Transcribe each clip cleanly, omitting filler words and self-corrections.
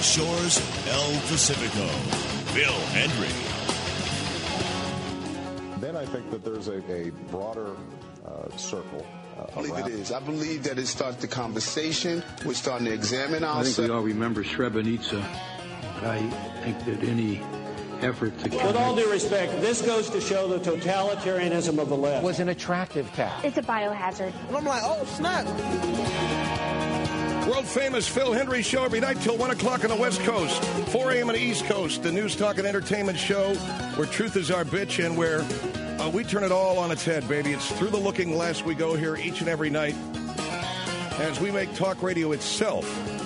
shores El Pacifico, Phil Hendrie. Then I think that there's a broader circle. I believe it is. I believe that it starts the conversation. We're starting to examine ourselves. I think we all remember Srebrenica. But I think that any effort to With all due respect, this goes to show the totalitarianism of the left. Was an attractive cat. It's a biohazard. And I'm like, oh, snap. World-famous Phil Hendrie Show every night till 1 o'clock on the West Coast, 4 a.m. on the East Coast, the news, talk, and entertainment show where truth is our bitch and where we turn it all on its head, baby. It's through the looking glass we go here each and every night as we make talk radio itself.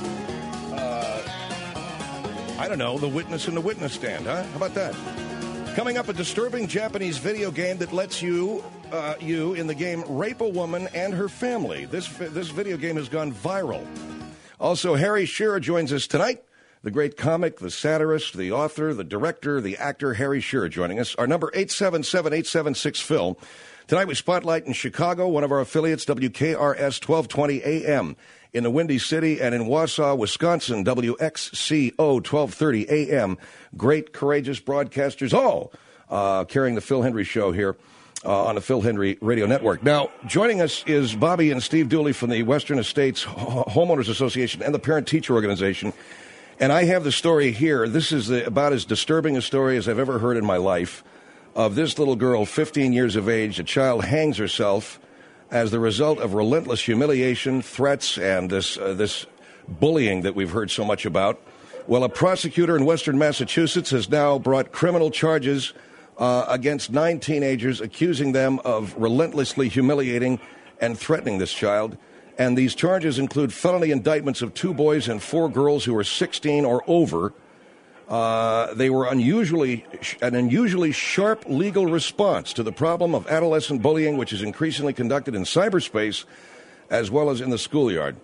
I don't know, the witness in the witness stand, huh? How about that? Coming up, a disturbing Japanese video game that lets you in the game rape a woman and her family. This video game has gone viral. Also, Harry Shearer joins us tonight. The great comic, the satirist, the author, the director, the actor, Harry Shearer joining us. Our number, 877-876-PHIL. Tonight we spotlight in Chicago, one of our affiliates, WKRS 1220 AM. In the Windy City and in Wausau, Wisconsin, WXCO 1230 AM. Great, courageous broadcasters, all carrying the Phil Hendrie Show here on the Phil Hendrie Radio Network. Now, joining us is Bobby and Steve Dooley from the Western Estates Homeowners Association and the Parent-Teacher Organization. And I have the story here. This is about as disturbing a story as I've ever heard in my life of this little girl, 15 years of age. A child hangs herself as the result of relentless humiliation, threats, and this bullying that we've heard so much about. Well, a prosecutor in Western Massachusetts has now brought criminal charges against 9 teenagers, accusing them of relentlessly humiliating and threatening this child. And these charges include felony indictments of 2 boys and 4 girls who are 16 or over. They were an unusually sharp legal response to the problem of adolescent bullying, which is increasingly conducted in cyberspace as well as in the schoolyard.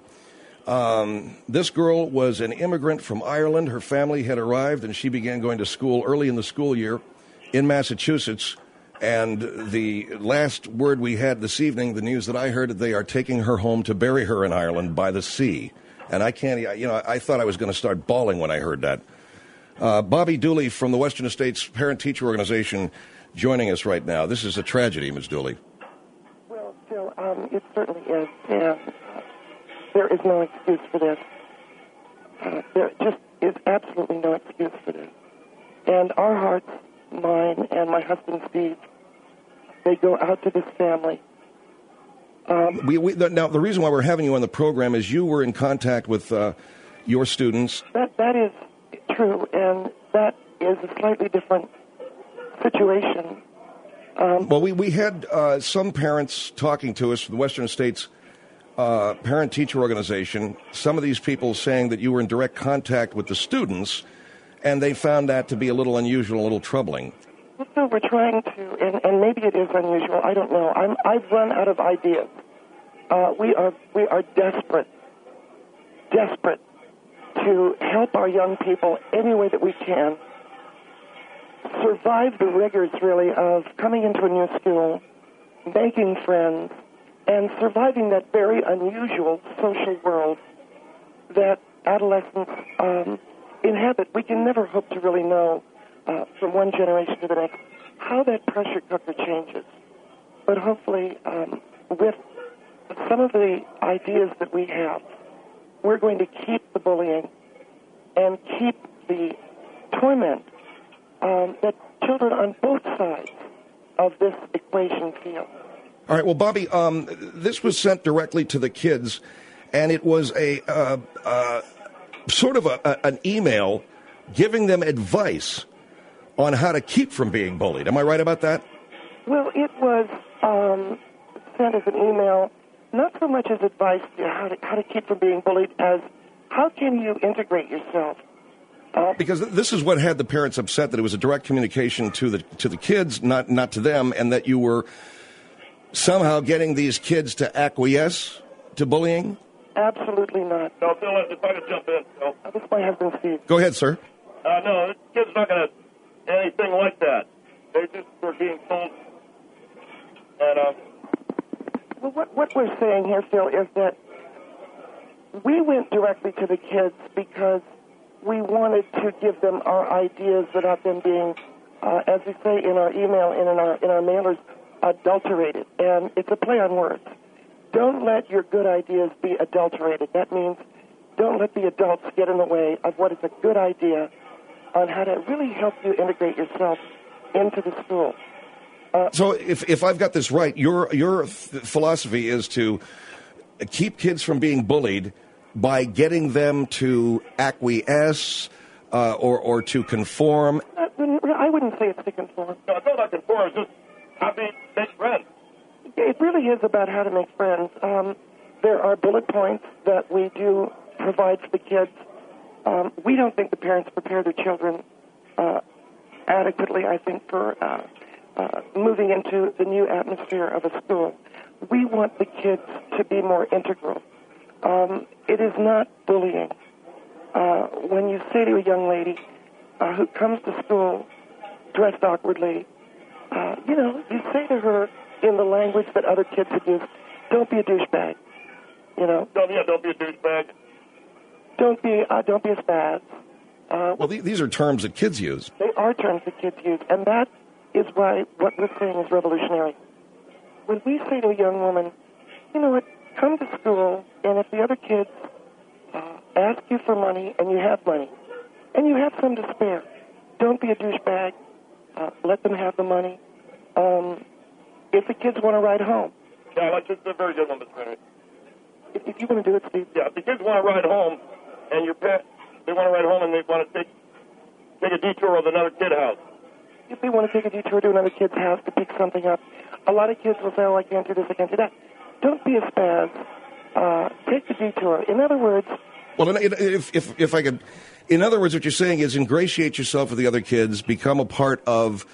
This girl was an immigrant from Ireland. Her family had arrived, and she began going to school early in the school year in Massachusetts. And the last word we had this evening, the news that I heard, that they are taking her home to bury her in Ireland by the sea. And I thought I was going to start bawling when I heard that. Bobby Dooley from the Western Estates Parent-Teacher Organization joining us right now. This is a tragedy, Ms. Dooley. Well, Phil, it certainly is. And there is no excuse for this. There just is absolutely no excuse for this. And our hearts, mine and my husband Steve, they go out to this family. Now, the reason why we're having you on the program is you were in contact with your students. That is true, and that is a slightly different situation. Well, we had some parents talking to us from the Western States Parent-Teacher Organization, some of these people saying that you were in direct contact with the students, and they found that to be a little unusual, a little troubling. So we're trying to, and maybe it is unusual, I don't know. I've run out of ideas. We are desperate to help our young people any way that we can survive the rigors, really, of coming into a new school, making friends, and surviving that very unusual social world that adolescents inhabit. We can never hope to really know from one generation to the next how that pressure cooker changes. But hopefully, with some of the ideas that we have, we're going to keep the bullying and keep the torment that children on both sides of this equation feel. All right, well, Bobby, this was sent directly to the kids, and it was a sort of an email giving them advice on how to keep from being bullied. Am I right about that? Well, it was sent as an email, not so much as advice to how to keep from being bullied as how can you integrate yourself. Because this is what had the parents upset, that it was a direct communication to the kids, not to them, and that you were somehow getting these kids to acquiesce to bullying? Absolutely not. No, Phil, if I could jump in, Phil. This is my husband, Steve. Go ahead, sir. No, this kid's not going to anything like that. They just were being told. And, well, what we're saying here, Phil, is that we went directly to the kids because we wanted to give them our ideas without them being, as we say in our email and in our mailers, adulterated. And it's a play on words. Don't let your good ideas be adulterated. That means don't let the adults get in the way of what is a good idea on how to really help you integrate yourself into the school. So if I've got this right, your philosophy is to keep kids from being bullied by getting them to acquiesce or to conform. I wouldn't say it's to conform. No, it's not about conform. It's just how to make friends. It really is about how to make friends. There are bullet points that we do provide for the kids. We don't think the parents prepare their children adequately, I think, for moving into the new atmosphere of a school. We want the kids to be more integral. It is not bullying. When you say to a young lady who comes to school dressed awkwardly, you say to her in the language that other kids would use, don't be a douchebag. Don't be a douchebag. Don't be a spaz. Well, these are terms that kids use. They are terms that kids use, and that is why what we're saying is revolutionary. When we say to a young woman, you know what, come to school, and if the other kids ask you for money, and you have money, and you have some to spare, don't be a douchebag. Let them have the money. If the kids want to ride home. Yeah, that's just a very good one, Mr. Henry. If you want to do it, Steve. Yeah, if the kids want to ride home, and they want to ride home and they want to take a detour of another kid's house. If they want to take a detour to another kid's house to pick something up, a lot of kids will say, oh, I can't do this, I can't do that. Don't be a spaz. Take the detour. In other words... Well, if I could... In other words, what you're saying is ingratiate yourself with the other kids, become a part of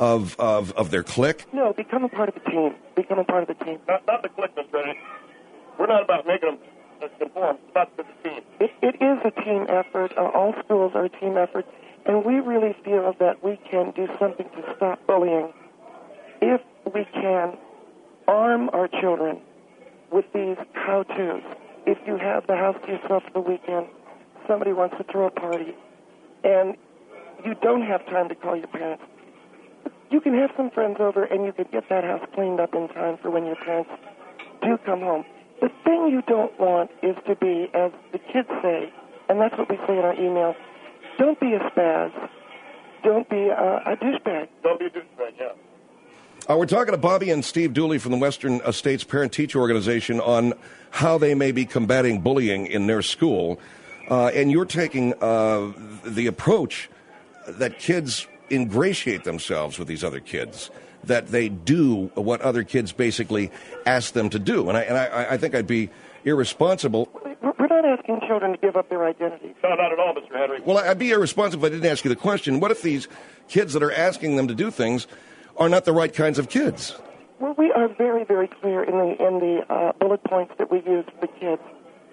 their clique? No, become a part of the team. Become a part of the team. Not the clique, Mr. Henry. We're not about making them conform. It's about the team. It is a team effort. All schools are a team effort. And we really feel that we can do something to stop bullying if we can arm our children with these how-tos. If you have the house to yourself for the weekend, somebody wants to throw a party, and you don't have time to call your parents, you can have some friends over and you can get that house cleaned up in time for when your parents do come home. The thing you don't want is to be, as the kids say, and that's what we say in our email, don't be a spaz. Don't be a douchebag. Don't be a douchebag, yeah. We're talking to Bobby and Steve Dooley from the Western States Parent-Teacher Organization on how they may be combating bullying in their school. And you're taking the approach that kids ingratiate themselves with these other kids, that they do what other kids basically ask them to do. And I think I'd be irresponsible. We're not asking children to give up their identity. No, not at all, Mr. Henry. Well, I'd be irresponsible if I didn't ask you the question. What if these kids that are asking them to do things are not the right kinds of kids? Well, we are very, very clear in the bullet points that we use for the kids.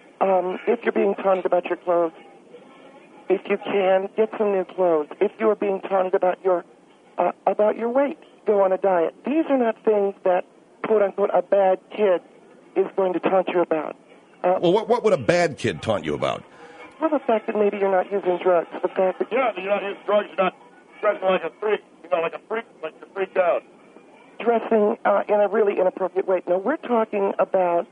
If you're being taunted about your clothes, if you can, get some new clothes. If you are being taunted about your weight, go on a diet. These are not things that, quote unquote, a bad kid is going to taunt you about. Well, what would a bad kid taunt you about? Well, the fact that maybe you're not using drugs. The fact that you're not using drugs. You're not dressing like a freak. Like you're freaked out. Dressing in a really inappropriate way. Now, we're talking about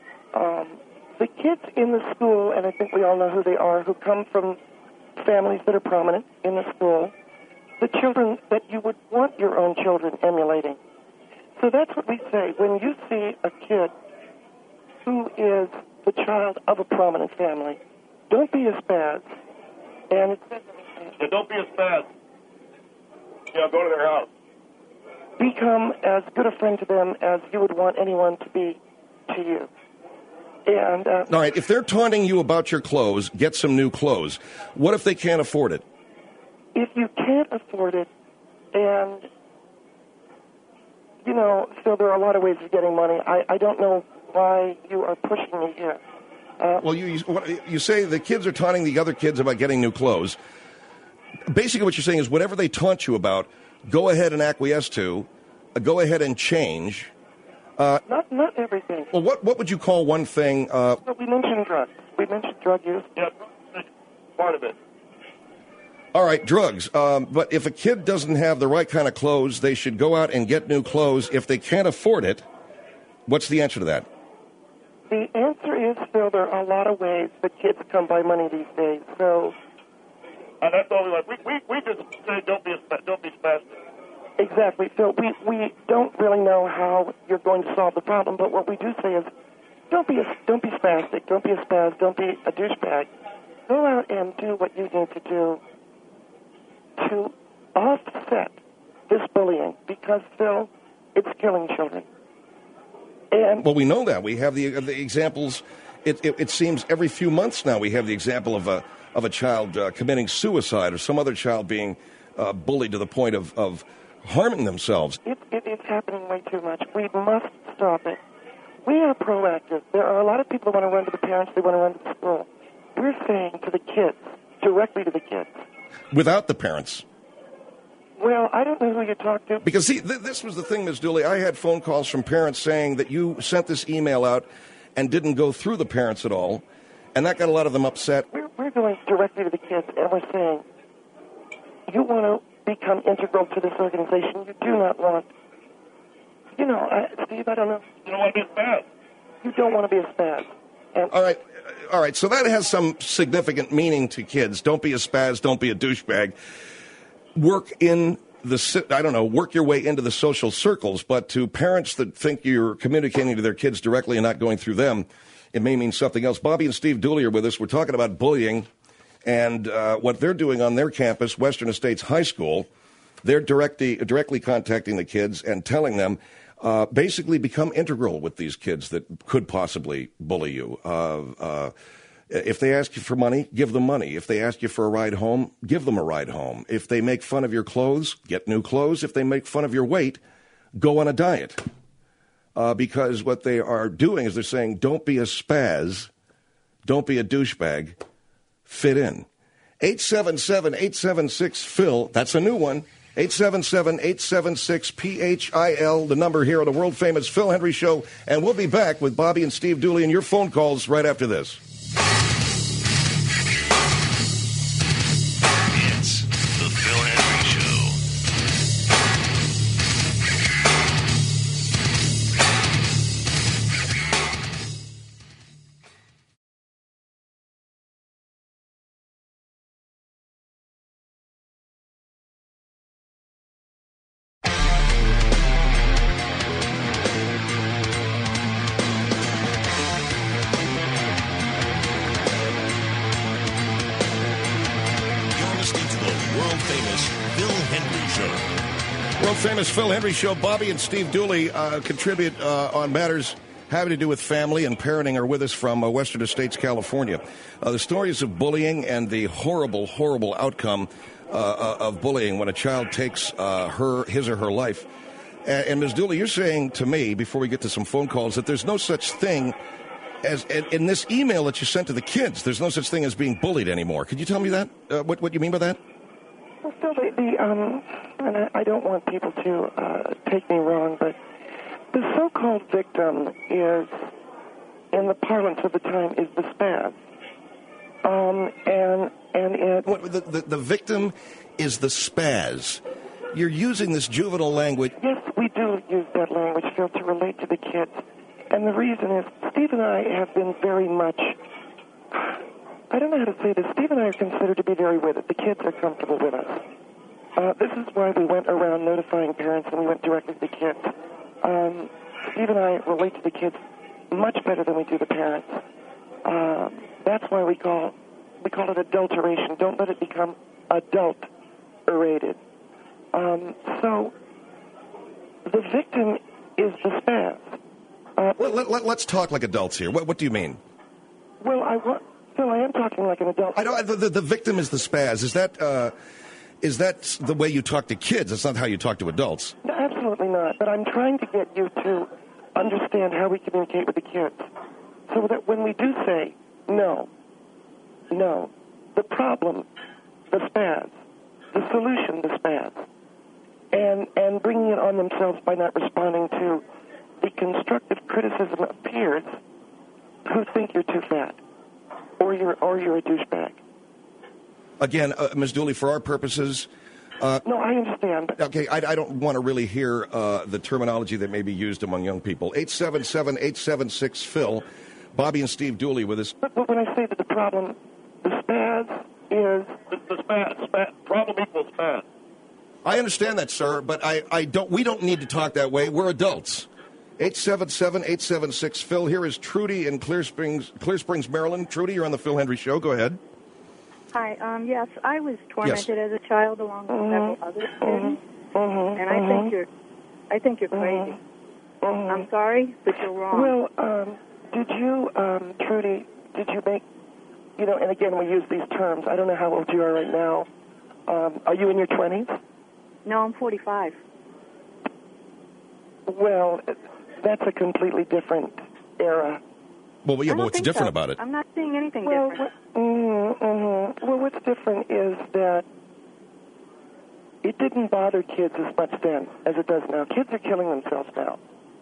the kids in the school, and I think we all know who they are, who come from families that are prominent in the school, the children that you would want your own children emulating. So that's what we say. When you see a kid who is the child of a prominent family, don't be a spaz. And don't be a spaz. Go to their house. Become as good a friend to them as you would want anyone to be to you. And all right, if they're taunting you about your clothes, get some new clothes. What if they can't afford it? If you can't afford it, and, so there are a lot of ways of getting money. I don't know why you are pushing me here. Well, you say the kids are taunting the other kids about getting new clothes. Basically what you're saying is whatever they taunt you about, go ahead and acquiesce to, go ahead and change. Not everything. Well, what would you call one thing? We mentioned drugs. We mentioned drug use. Yeah, part of it. All right, drugs. But if a kid doesn't have the right kind of clothes, they should go out and get new clothes. If they can't afford it, what's the answer to that? The answer is, Phil, there are a lot of ways that kids come by money these days. So, and that's all we like. We just say don't be spastic. Exactly. So we don't really know how you're going to solve the problem, but what we do say is don't be spastic, don't be a spaz, don't be a douchebag. Go out and do what you need to do to offset this bullying, because, Phil, it's killing children. And well, we know that. We have the examples. It seems every few months now we have the example of a child committing suicide or some other child being bullied to the point of harming themselves. It is happening way too much. We must stop it. We are proactive. There are a lot of people who want to run to the parents, they want to run to the school. We're saying to the kids, directly to the kids. Without the parents. Well, I don't know who you talk to. Because, see, this was the thing, Ms. Dooley. I had phone calls from parents saying that you sent this email out and didn't go through the parents at all, and that got a lot of them upset. We're going directly to the kids, and we're saying, you want to become integral to this organization. You do not want, Steve, I don't know. You don't want to be a spaz. You don't want to be a spaz. And All right, so that has some significant meaning to kids. Don't be a spaz, don't be a douchebag. Work your way into the social circles, but to parents that think you're communicating to their kids directly and not going through them, it may mean something else. Bobby and Steve Dooley are with us. We're talking about bullying and what they're doing on their campus, Western Estates High School. They're directly contacting the kids and telling them, basically become integral with these kids that could possibly bully you. If they ask you for money, give them money. If they ask you for a ride home, give them a ride home. If they make fun of your clothes, get new clothes. If they make fun of your weight, go on a diet. Because what they are doing is they're saying, don't be a spaz, don't be a douchebag, fit in. 877-876-PHIL, that's a new one. 877-876-PHIL, the number here on the world-famous Phil Hendrie Show. And we'll be back with Bobby and Steve Dooley and your phone calls right after this. It's the Phil Hendrie Show. Famous Phil Hendrie Show. Bobby and Steve Dooley contribute on matters having to do with family and parenting are with us from Western Estates, California. The stories of bullying and the horrible, horrible outcome of bullying when a child takes his or her life. And Ms. Dooley, you're saying to me, before we get to some phone calls, that there's no such thing as, in this email that you sent to the kids, there's no such thing as being bullied anymore. Could you tell me that? What you mean by that? Well, Phil, and I don't want people to take me wrong, but the so-called victim is, in the parlance of the time, is the spaz. The victim is the spaz. You're using this juvenile language. Yes, we do use that language, Phil, to relate to the kids. And the reason is, Steve and I have been very much, I don't know how to say this, Steve and I are considered to be very with it. The kids are comfortable with us. This is why we went around notifying parents and we went directly to the kids. Steve and I relate to the kids much better than we do the parents. That's why we call it adulteration. Don't let it become adult-erated. So the victim is the spaz. Let's talk like adults here. What do you mean? Well, I am talking like an adult. The victim is the spaz. Is that the way you talk to kids? That's not how you talk to adults. No, absolutely not. But I'm trying to get you to understand how we communicate with the kids. So that when we do say, no, the problem, the spaz, the solution, the spaz, and bringing it on themselves by not responding to the constructive criticism of peers who think you're too fat or you're a douchebag. Again, Ms. Dooley, for our purposes... no, I understand. Okay, I don't want to really hear the terminology that may be used among young people. 877-876-PHIL. Bobby and Steve Dooley with us. But when I say that the problem, the spaz is... The spaz. Problem equals spaz. I understand that, sir, but we don't need to talk that way. We're adults. 877-876-PHIL. Here is Trudy in Clear Springs, Maryland. Trudy, you're on the Phil Hendry Show. Go ahead. Hi. Yes, I was tormented as a child along with several other students, and I think you're crazy. I'm sorry, but you're wrong. Well, did you, Trudy? Did you make? And again, we use these terms. I don't know how old you are right now. Are you in your 20s? No, I'm 45. Well, that's a completely different era. Well, yeah, but what's different about it? I'm not seeing anything different. Well, what's different is that it didn't bother kids as much then as it does now. Kids are killing themselves now.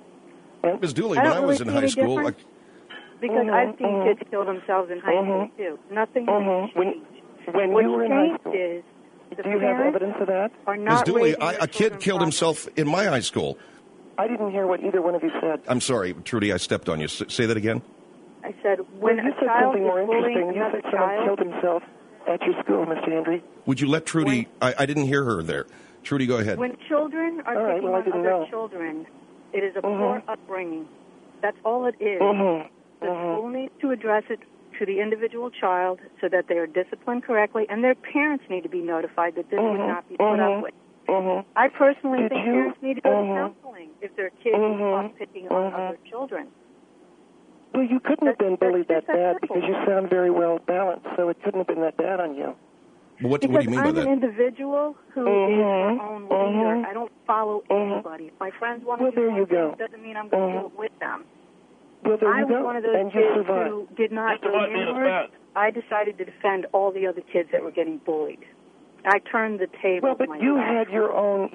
And Ms. Dooley, when I was in high school... Because I've seen kids kill themselves in high school, too. Nothing has changed. When you were in high school, is do you have evidence of that? Ms. Dooley, a kid killed himself in my high school. I didn't hear what either one of you said. I'm sorry, Trudy, I stepped on you. Say that again. I said, when you a said child something is more bullying interesting. You another said someone child... killed himself at your school, Mr. Hendry. Would you let Trudy... I didn't hear her there. Trudy, go ahead. When children are picking on other children, it is a poor upbringing. That's all it is. The school needs to address it to the individual child so that they are disciplined correctly, and their parents need to be notified that this would not be put up with. I personally think parents need to go to counseling if their kids are picking on other children. Well, you couldn't have been bullied that bad because you sound very well balanced, so it couldn't have been that bad on you. What do you mean by that? I'm an individual who is her own leader. I don't follow anybody. If my friends want to do something, it doesn't mean I'm going to do it with them. Well, there I you was go. one of those and kids you survived. who did not go inward. I decided to defend all the other kids that were getting bullied. I turned the table. Well, but you had your own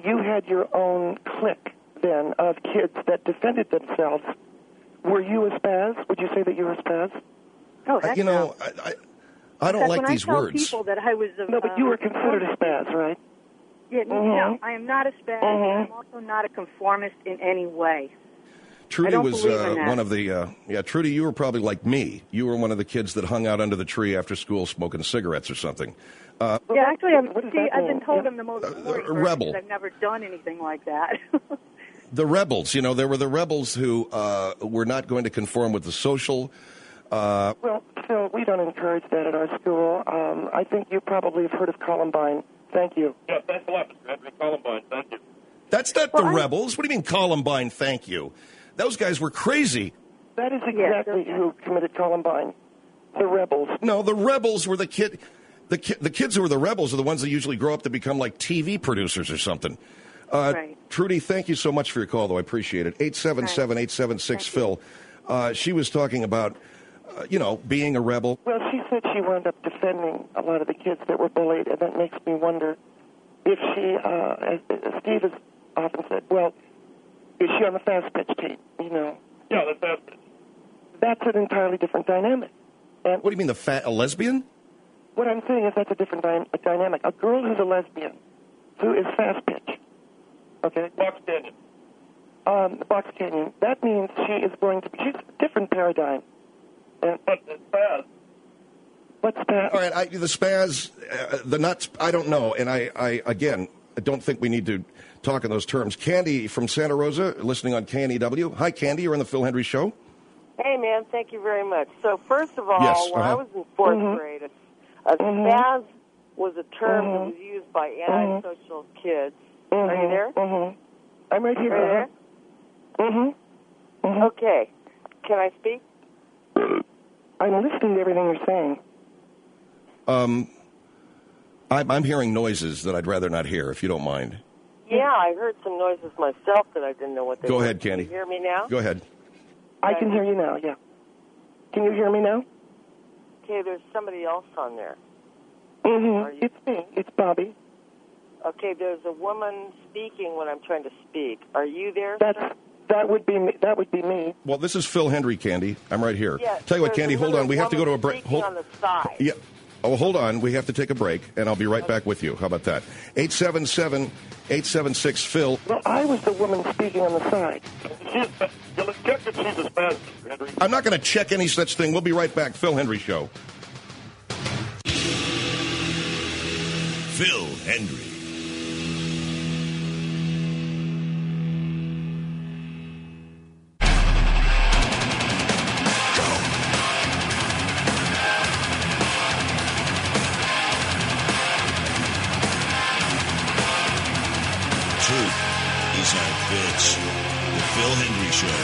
clique then of kids that defended themselves. Were you a spaz? Would you say that you were a spaz? Oh, heck no. I don't like these when I words. Tell people that I was no, but you were considered a spaz, right? Yeah, no, I am not a spaz. I'm also not a conformist in any way. Trudy was one of the, Trudy, you were probably like me. You were one of the kids that hung out under the tree after school smoking cigarettes or something. Actually, I've been told I'm the most boring rebel. I've never done anything like that. The rebels, there were the rebels who were not going to conform with the social. Well, Phil, we don't encourage that at our school. I think you probably have heard of Columbine. Thank you. Yeah, thanks a lot, Mr. Henry. Columbine, thank you. That's not the rebels. What do you mean Columbine, thank you? Those guys were crazy. That is exactly who committed Columbine. The rebels. No, the rebels were the kids who were the rebels are the ones that usually grow up to become like TV producers or something. Right. Trudy, thank you so much for your call, though. I appreciate it. 877-876-PHIL. She was talking about, being a rebel. Well, she said she wound up defending a lot of the kids that were bullied, and that makes me wonder if she, as Steve has often said, well, is she on the fast pitch team, Yeah, the fast pitch. That's an entirely different dynamic. And what do you mean, a lesbian? What I'm saying is that's a different dynamic. A girl who's a lesbian, who is fast pitch, okay? Box Canyon. Box Canyon. That means she's a different paradigm. But the spaz. What's spaz? All right, the spaz, the nuts, I don't know. And I don't think we need to talk in those terms. Candy from Santa Rosa, listening on KNEW. Hi, Candy. You're on the Phil Hendry Show. Hey, man. Thank you very much. So, first of all, when I was in fourth grade, a spaz was a term that was used by antisocial kids. Are you there? I'm right here. Are you there? Okay. Can I speak? I'm listening to everything you're saying. I'm hearing noises that I'd rather not hear, if you don't mind. Yeah, I heard some noises myself that I didn't know what they were. Go ahead, Candy. Can you hear me now? Go ahead. I can hear you now, yeah. Can you hear me now? Okay, there's somebody else on there. It's me. It's Bobby. Okay, there's a woman speaking when I'm trying to speak. Are you there, sir? That would be me. That would be me. Well, this is Phil Hendry, Candy. I'm right here. Yeah, Tell you what, Candy, hold on. We have to go to a break. On the side. Yeah. Oh, hold on. We have to take a break, and I'll be right back with you. How about that? 877-876-PHIL. Well, I was the woman speaking on the side. I'm not going to check any such thing. We'll be right back. Phil Hendrie Show. Phil Hendrie. He's our bitch. The Phil Hendrie Show.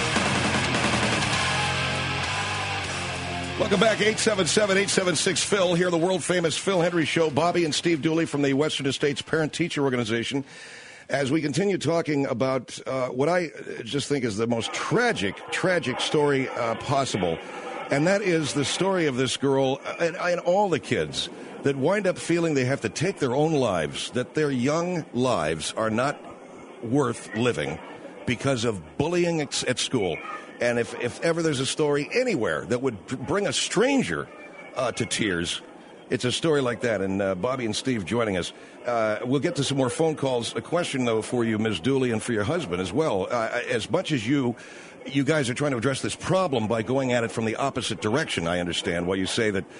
Welcome back, 877-876-PHIL. Here, the world-famous Phil Hendrie Show. Bobby and Steve Dooley from the Western States Parent-Teacher Organization. As we continue talking about what I just think is the most tragic story possible, and that is the story of this girl and all the kids that wind up feeling they have to take their own lives, that their young lives are not worth living because of bullying at school. And if ever there's a story anywhere that would bring a stranger to tears, it's a story like that. And Bobby and Steve joining us. We'll get to some more phone calls. A question, though, for you, Ms. Dooley, and for your husband as well. As much as you guys are trying to address this problem by going at it from the opposite direction, I understand why you say that,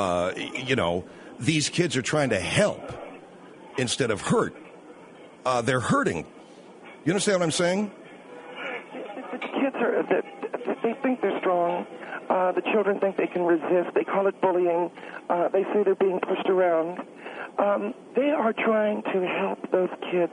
these kids are trying to help instead of hurt. They're hurting. You understand what I'm saying? The kids they think they're strong. The children think they can resist. They call it bullying. They say they're being pushed around. They are trying to help those kids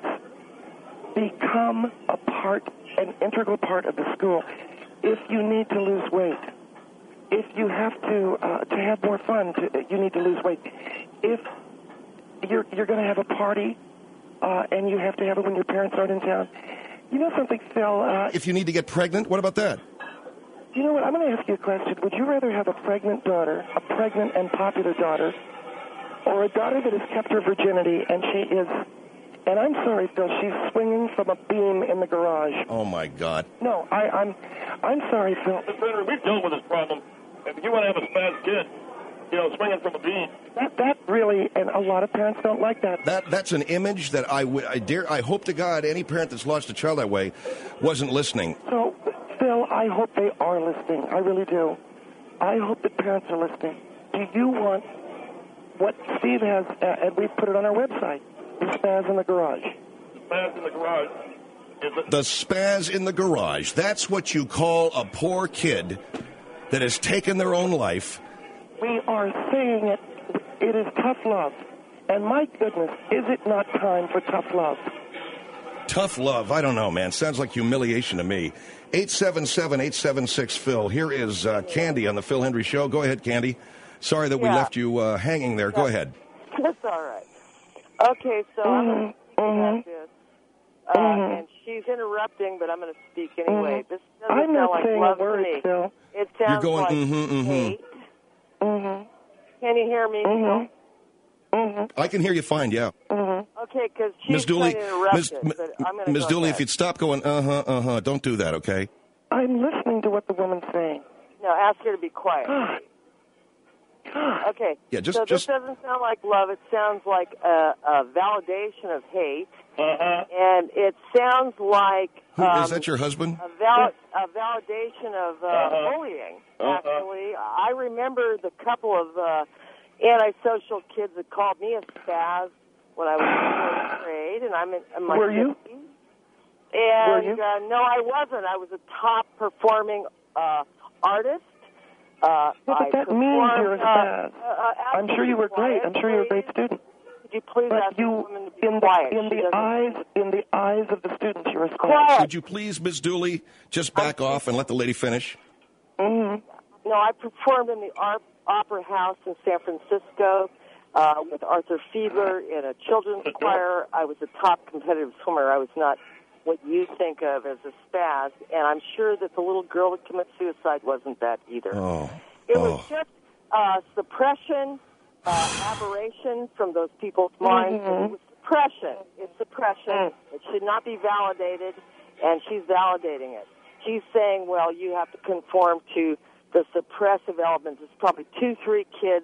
become an integral part of the school. If you need to lose weight, if you have to have more fun, you need to lose weight. If you're going to have a party, and you have to have it when your parents aren't in town. You know something, Phil? If you need to get pregnant, what about that? You know what? I'm going to ask you a question. Would you rather have a pregnant daughter, a pregnant and popular daughter, or a daughter that has kept her virginity and she is, and I'm sorry, Phil, she's swinging from a beam in the garage? Oh, my God. No, I'm sorry, Phil. Senator, we've dealt with this problem. If you want to have a spaz kid, swinging from a beam. That really, and a lot of parents don't like that. That's an image that I hope to God any parent that's lost a child that way wasn't listening. So, Phil, I hope they are listening. I really do. I hope that parents are listening. Do you want what Steve has, and we've put it on our website, the spaz in the garage? The spaz in the garage. The spaz in the garage. That's what you call a poor kid that has taken their own life. We are saying it. It is tough love. And my goodness, is it not time for tough love? Tough love? I don't know, man. Sounds like humiliation to me. 877-876-PHIL. Here is Candy on the Phil Hendrie Show. Go ahead, Candy. Sorry that we left you hanging there. Go ahead. That's all right. Okay, so I'm going to this. And she's interrupting, but I'm going to speak anyway. This doesn't sound like love to me. Phil. It sounds like hate. Can you hear me? I can hear you fine, yeah. Okay, because she's trying to interrupt us, but I'm going to Ms. Dooley, if you'd stop going, don't do that, okay? I'm listening to what the woman's saying. No, ask her to be quiet. Okay, yeah, this doesn't sound like love. It sounds like a validation of hate. And it sounds like... is that your husband? A validation of bullying, actually. I remember the couple of antisocial kids that called me a spaz when I was in fourth grade, and I'm in my 50s. Were you? And no, I wasn't. I was a top-performing artist. But that means you're a spaz. I'm sure you were great. I'm sure you were a great student. Could you please ask the woman to be quiet? In the eyes of the students, you're a spaz. Quiet. Would you please, Ms. Dooley, just back off and let the lady finish? No, I performed in the Opera House in San Francisco with Arthur Fiedler in a children's choir. I was a top competitive swimmer. I was not what you think of as a spaz, and I'm sure that the little girl that committed suicide wasn't that either. It was just suppression, aberration from those people's minds. It was suppression. It's suppression. It should not be validated, and she's validating it. She's saying, well, you have to conform to the suppressive elements. It's probably 2-3 kids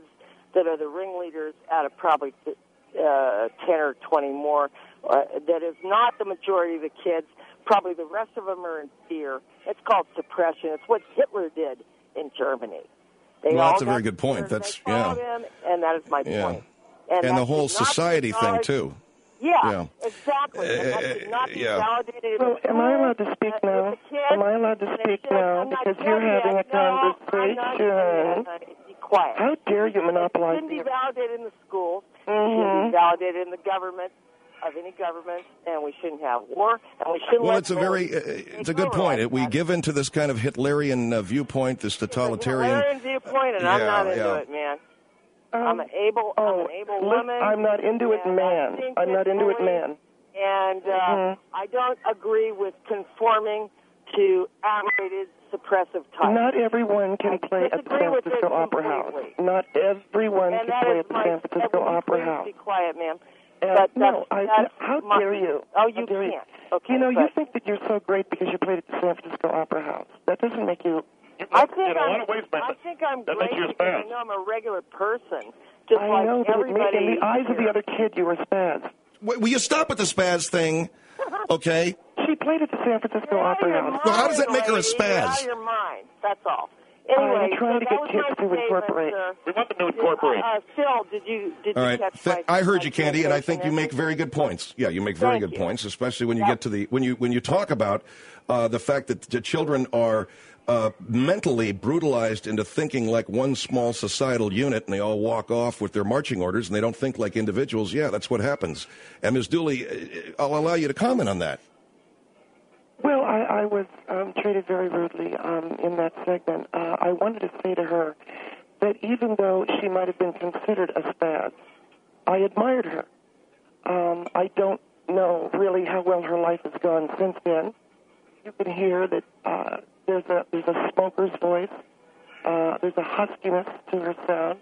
that are the ringleaders out of probably 10 or 20 more. That is not the majority of the kids. Probably the rest of them are in fear. It's called suppression. It's what Hitler did in Germany. That's a very good point. That's him, and that is my point. And the whole society thing too. Yeah, exactly. And that should not be validated. Well, am I allowed to speak now? Am I allowed to speak now? Because you're having a conversation. Be quiet. How dare you monopolize? It shouldn't be validated in the schools. It shouldn't be validated in the government, of any government, and we shouldn't have war, and we shouldn't. Well, it's a good point. We give into this kind of Hitlerian viewpoint, this totalitarian viewpoint, and I'm not into it, man. I'm an able woman. I'm not into it, man. I'm not into it, man. And I don't agree with conforming to animated, suppressive types. Not everyone can play at the San Francisco Opera House. Not everyone can play at the San Francisco Opera House. Be quiet, ma'am. How dare you? Oh, you can't. Okay, you think that you're so great because you played at the San Francisco Opera House. That doesn't make you... I think I'm great because I know I'm a regular person. Just I like know, but everybody in the eyes of the other kid, you were spaz. Will you stop with the spaz thing, okay? She played at the San Francisco Opera House. Well, how does that make her a spaz? You're out of your mind. That's all. Anyway, I'm trying to get kids to incorporate. We want them to incorporate. Phil, did you catch my... I heard you, Candy, and I think you make very good points. Yeah, you make very good points, especially when you get to when you talk about the fact that the children are mentally brutalized into thinking like one small societal unit, and they all walk off with their marching orders, and they don't think like individuals. Yeah, that's what happens. And Ms. Dooley, I'll allow you to comment on that. Well, I was treated very rudely in that segment. I wanted to say to her that even though she might have been considered a spaz, I admired her. I don't know really how well her life has gone since then. You can hear that there's a smoker's voice. There's a huskiness to her sound.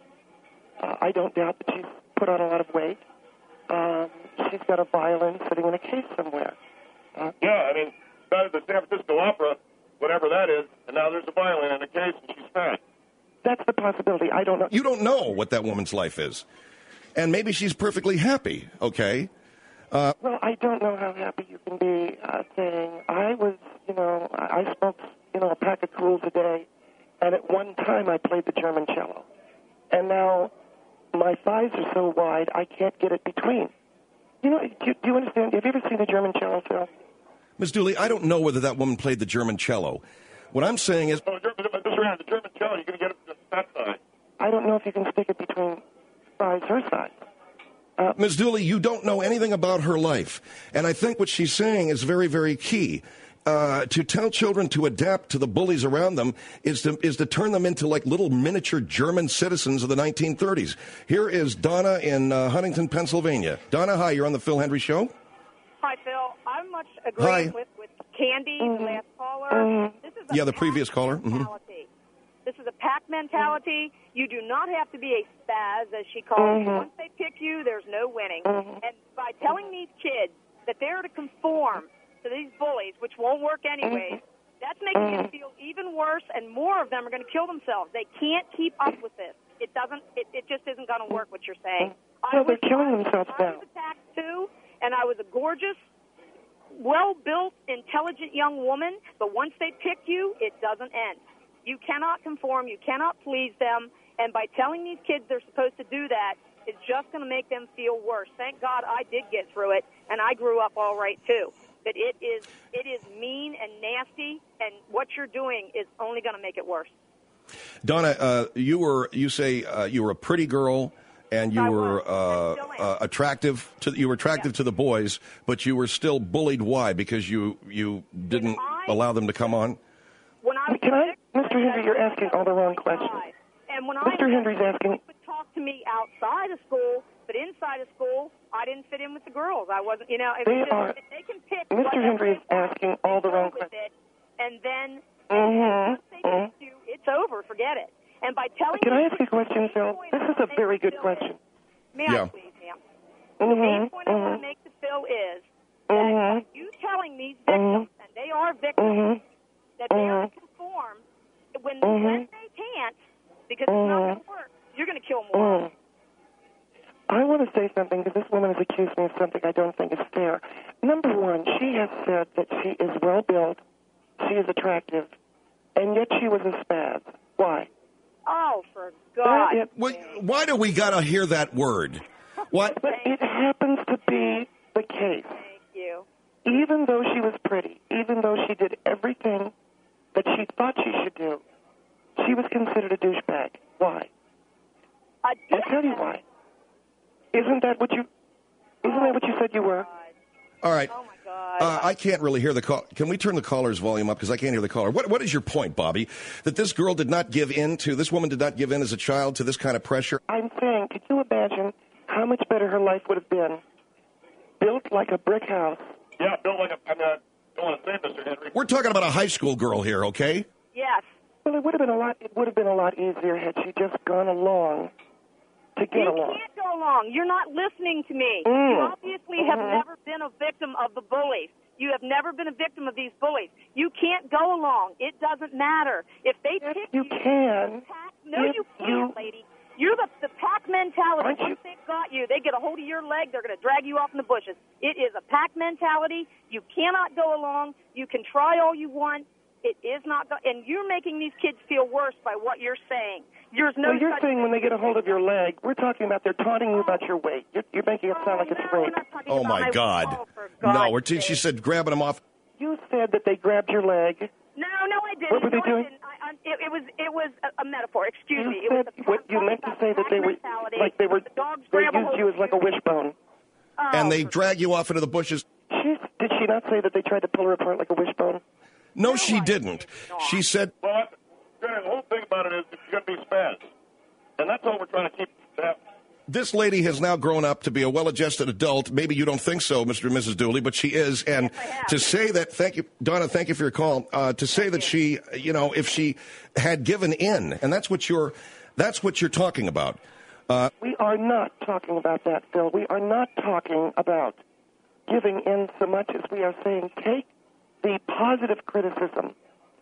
I don't doubt that she's put on a lot of weight. She's got a violin sitting in a case somewhere. Yeah, I mean, started the San Francisco Opera, whatever that is, and now there's a violin in a case and she's fat. That's the possibility. I don't know. You don't know what that woman's life is. And maybe she's perfectly happy, okay? Well, I don't know how happy you can be saying, I smoked, a pack of Cools a day, and at one time I played the German cello. And now my thighs are so wide, I can't get it between. Do you understand? Have you ever seen a German cello, Phil? Ms. Dooley, I don't know whether that woman played the German cello. What I'm saying is... the German cello, you're going to get it to that side. I don't know if you can stick it between her size. Ms. Dooley, you don't know anything about her life. And I think what she's saying is very, very key. To tell children to adapt to the bullies around them is to turn them into like little miniature German citizens of the 1930s. Here is Donna in Huntington, Pennsylvania. Donna, hi, you're on the Phil Hendry Show. Hi, Phil. I'm much agreeing with Candy, the last caller. This is the previous caller. This is a pack mentality. You do not have to be a spaz, as she calls it. Once they pick you, there's no winning. And by telling these kids that they're to conform to these bullies, which won't work anyways, that's making them feel even worse, and more of them are going to kill themselves. They can't keep up with this. It just isn't going to work, what you're saying. They're killing themselves now. I was attacked, too, and I was a gorgeous, well-built, intelligent young woman, but once they pick you, it doesn't end. You cannot conform. You cannot please them. And by telling these kids they're supposed to do that, it's just going to make them feel worse. Thank God I did get through it, and I grew up all right, too. But it is mean and nasty, and what you're doing is only going to make it worse. Donna, you say you were a pretty girl, and you were attractive to the boys, but you were still bullied. Why? Because you didn't allow them to come on? Mr. Hendry, you're asking all the wrong questions. And when Mr. Hendry's asking... would talk to me outside of school, but inside of school, I didn't fit in with the girls. I wasn't, they can pick... Mr. Hendry is asking all the wrong questions. And then once they get you, it's over. Forget it. And by telling Can I ask you a question, Phil? This is a very good question. May I please, ma'am? The main point I want to make to Phil is that you telling these victims, and they are victims, that they are to conform when they can't, because it's not going to work, you're going to kill more. me of something I don't think is fair. Number one, she has said that she is well-built, she is attractive, and yet she was a spaz. Why? Oh, for God. Why do we got to hear that word? What? But it happens to be the case. Thank you. Even though she was pretty, even though she did everything that she thought she should do, she was considered a douchebag. Why? I'll tell you why. Isn't that what you said you were? All right. Oh, my God. I can't really hear the call. Can we turn the caller's volume up? Because I can't hear the caller. What is your point, Bobby? That this girl did not give in to, this woman did not give in as a child to this kind of pressure? I'm saying, could you imagine how much better her life would have been? Built like a brick house. Yeah, built like a, I don't want to say, Mr. Henry. We're talking about a high school girl here, okay? Yes. Well, it would have been a lot easier had she just gone along to get along. You can't go along. You're not listening to me. You obviously have never been a victim of the bullies. You have never been a victim of these bullies. You can't go along. It doesn't matter. If they pick you can. You can't, lady. You're the pack mentality. Once they've got you, they get a hold of your leg, they're going to drag you off in the bushes. It is a pack mentality. You cannot go along. You can try all you want. It is not, and you're making these kids feel worse by what you're saying. You're saying when they get a hold of your leg, we're talking about they're taunting you about your weight. You're making it sound like it's rape. Oh, my God. No, she said grabbing them off. You said that they grabbed your leg. No, I didn't. What were they doing? It was a metaphor. Excuse me. You meant to say that they used you as like a wishbone. And they drag you off into the bushes. Did she not say that they tried to pull her apart like a wishbone? No, she didn't. She said... Well, the whole thing about it is that you're going to be spaz. And that's all we're trying to keep happening. This lady has now grown up to be a well-adjusted adult. Maybe you don't think so, Mr. and Mrs. Dooley, but she is. And to say that, thank you, Donna, thank you for your call. To say that she, if she had given in, and that's what you're talking about. We are not talking about that, Phil. We are not talking about giving in so much as we are saying take the positive criticism.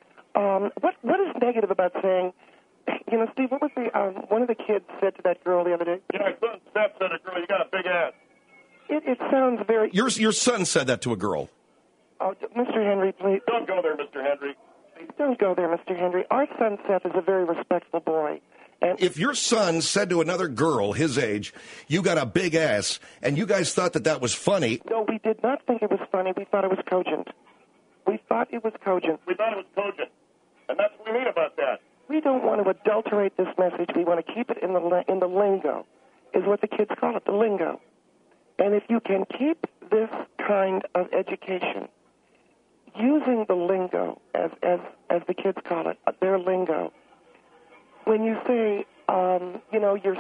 What is negative about saying, Steve, what was one of the kids said to that girl the other day? Yeah, my son Steph said to a girl, you got a big ass. It sounds very... Your son said that to a girl. Oh, Mr. Henry, please. Don't go there, Mr. Henry. Don't go there, Mr. Henry. Our son Seth is a very respectful boy. And if your son said to another girl his age, you got a big ass, and you guys thought that was funny... No, we did not think it was funny. We thought it was cogent. We thought it was cogent. We thought it was cogent. And that's what we mean about that. We don't want to adulterate this message. We want to keep it in the lingo, is what the kids call it, the lingo. And if you can keep this kind of education using the lingo, as the kids call it, their lingo, when you say, you're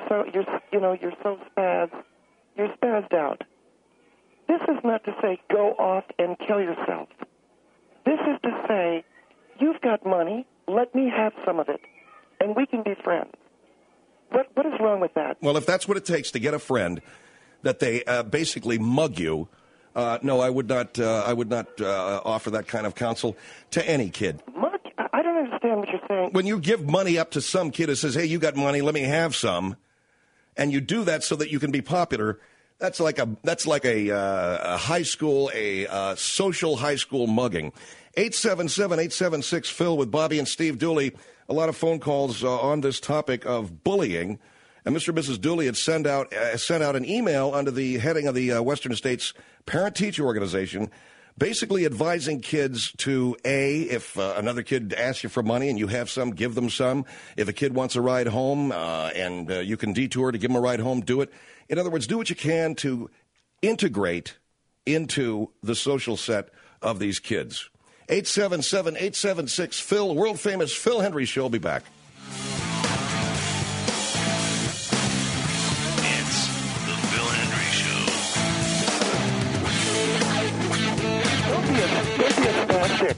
so spaz, you're spazzed out. This is not to say go off and kill yourself. This is to say, you've got money, let me have some of it, and we can be friends. What is wrong with that? Well, if that's what it takes to get a friend, that they basically mug you, no, I would not offer that kind of counsel to any kid. Mug? I don't understand what you're saying. When you give money up to some kid who says, hey, you got money, let me have some, and you do that so that you can be popular, that's like a high school, a social high school mugging. 877-876-PHIL with Bobby and Steve Dooley. A lot of phone calls on this topic of bullying. And Mr. and Mrs. Dooley had sent out an email under the heading of the Western States Parent-Teacher Organization, basically advising kids to, if another kid asks you for money and you have some, give them some. If a kid wants a ride home and you can detour to give them a ride home, do it. In other words, do what you can to integrate into the social set of these kids. 877-876-PHIL, world-famous Phil Hendry Show. Will be back. It's the Phil Hendry Show. Don't be a spastic.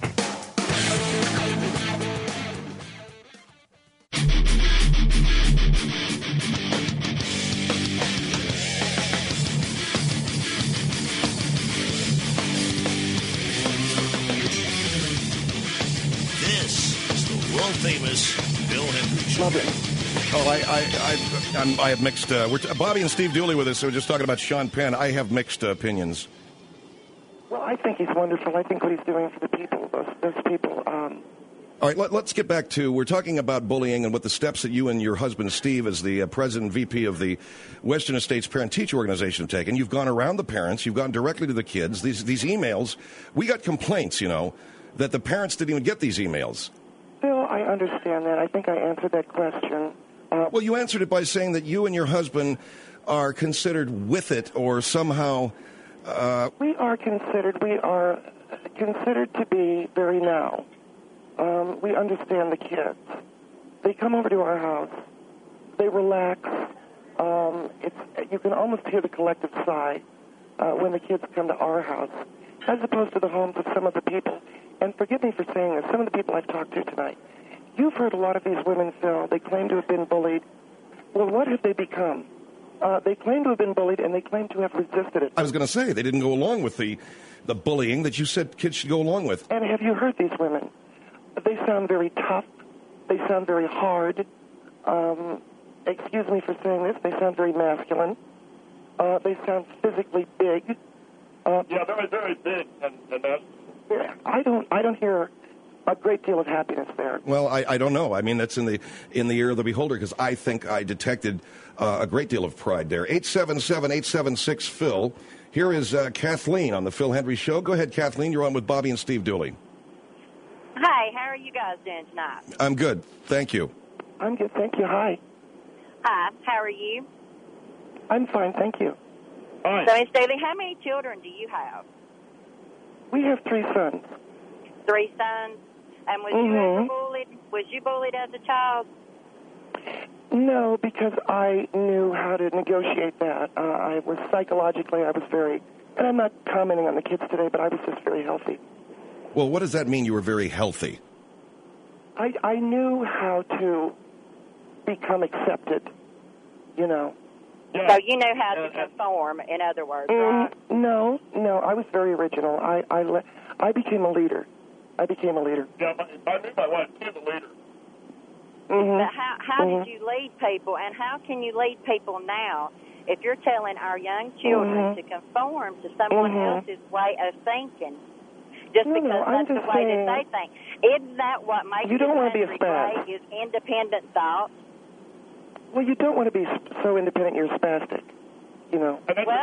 This is the world-famous Phil Hendry Show. Love it. Oh, I have mixed. Bobby and Steve Dooley with us. So we're just talking about Sean Penn. I have mixed opinions. Well, I think he's wonderful. I think what he's doing for the people, those people. All right, let's get back to, we're talking about bullying and what the steps that you and your husband, Steve, as the president and VP of the Western Estates Parent-Teacher Organization have taken. You've gone around the parents. You've gone directly to the kids. These emails, we got complaints, that the parents didn't even get these emails. Bill, I understand that. I think I answered that question. Well, you answered it by saying that you and your husband are considered with it or somehow... We are considered to be very now. We understand the kids. They come over to our house. They relax. You can almost hear the collective sigh when the kids come to our house, as opposed to the homes of some of the people. And forgive me for saying this, some of the people I've talked to tonight, you've heard a lot of these women, Phil, they claim to have been bullied. Well, what have they become? They claim to have been bullied, and they claim to have resisted it. I was going to say, they didn't go along with the bullying that you said kids should go along with. And have you heard these women? They sound very tough. They sound very hard. Excuse me for saying this. They sound very masculine. They sound physically big. Yeah, they're very big and masculine. I don't hear a great deal of happiness there. Well, I don't know. I mean, that's in the ear of the beholder, because I think I detected a great deal of pride there. 877-876-PHIL. Here is Kathleen on the Phil Hendry Show. Go ahead, Kathleen. You're on with Bobby and Steve Dooley. Hi, how are you guys doing tonight? I'm good. Thank you. I'm good. Thank you. Hi. Hi, how are you? I'm fine. Thank you. Hi. So, Ms. Daly, how many children do you have? We have 3 sons. 3 sons? And was you ever bullied? Was you bullied as a child? No, because I knew how to negotiate that. I was very, and I'm not commenting on the kids today, but I was just very healthy. Well, what does that mean, you were very healthy? I knew how to become accepted, So you know how to conform, in other words, right? No, I was very original. I became a leader. Yeah, I knew my wife. She's a leader. But how did you lead people, and how can you lead people now if you're telling our young children to conform to someone else's way of thinking? Just because that's the way that they think. Isn't that what makes you don't want to be a spaz? Is independent thought? Well, you don't want to be so independent you're spastic, Well,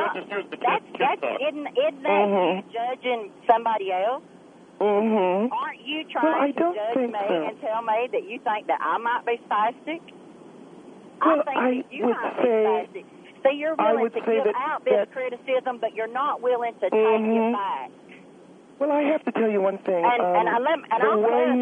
isn't that you judging somebody else? Aren't you trying to judge me and tell me that you think that I might be spastic? Well, I think that you might be spastic. So you're willing to give out this criticism, but you're not willing to take it back. Well, I have to tell you one thing. The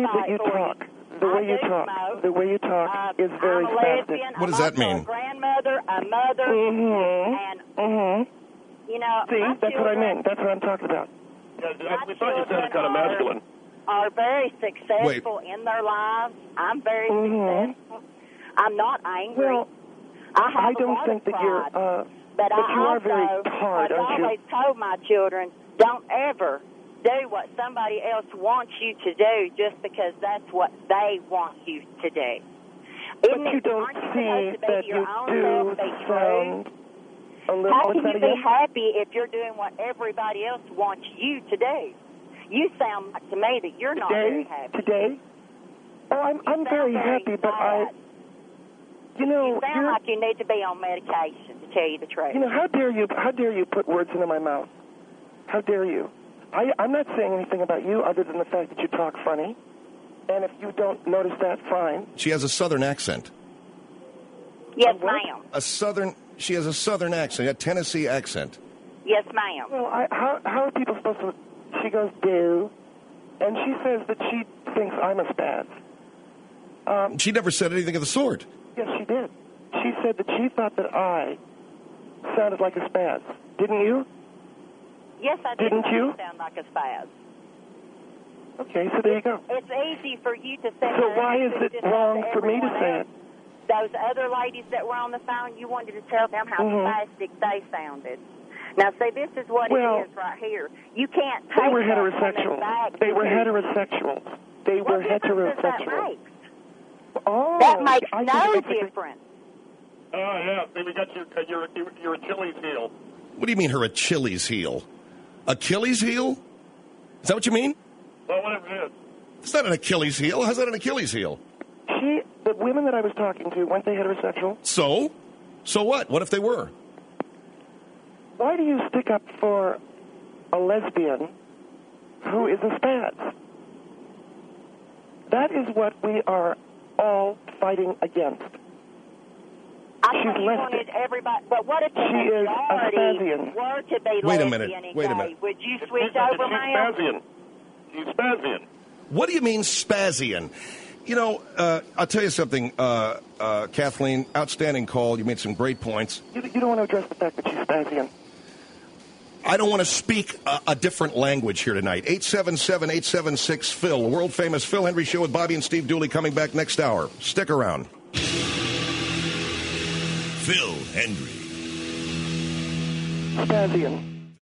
way you talk is very spastic. What does that mean? I'm a grandmother, a mother, and See, that's what I meant. That's what I'm talking about. We thought you sounded kind of masculine. Are very successful in their lives. I'm very successful. I'm not angry. Well, I don't think that you're. But you are very hard, aren't you? I've always told my children, don't ever do what somebody else wants you to do just because that's what they want you to do. But you don't see that you do sound a little... How can you be happy if you're doing what everybody else wants you to do? You sound like to me that you're not very happy. Today? Oh, I'm very happy, but you sound like you need to be on medication, to tell you the truth. How dare you put words into my mouth? How dare you? I'm not saying anything about you other than the fact that you talk funny. And if you don't notice that, fine. She has a southern accent. Yes, ma'am. She has a southern accent, a Tennessee accent. Yes, ma'am. Well, how are people supposed to... She goes, do, and she says that she thinks I'm a spaz. She never said anything of the sort. Yes, she did. She said that she thought that I sounded like a spaz. Didn't you? Yes, I did. Didn't you? Sound like a spaz. Okay, so there you go. It's easy for you to say. So why is it wrong for me to say it? Those other ladies that were on the phone, you wanted to tell them how spastic they sounded. Now, see, this is what it is right here. You can't take They were heterosexuals. They were heterosexuals. They were heterosexuals. Oh, that makes I no think it's difference. Oh, yeah. See, we got your Achilles heel. What do you mean her Achilles heel? Achilles heel? Is that what you mean? Well, whatever it is. It's not an Achilles heel. How's that an Achilles heel? The women that I was talking to, weren't they heterosexual? So? So what? What if they were? Why do you stick up for a lesbian who is a spaz? That is what we are all fighting against. I thought you wanted everybody, but what if the majority were to be lesbian and gay? Would you switch over, ma'am? She's spazian. What do you mean spazian? You know, I'll tell you something, Kathleen, outstanding call. You made some great points. You don't want to address the fact that she's spazian. I don't want to speak a different language here tonight. 877-876-PHIL, the world-famous Phil Hendry Show with Bobby and Steve Dooley coming back next hour. Stick around. Phil Hendry. Spazian.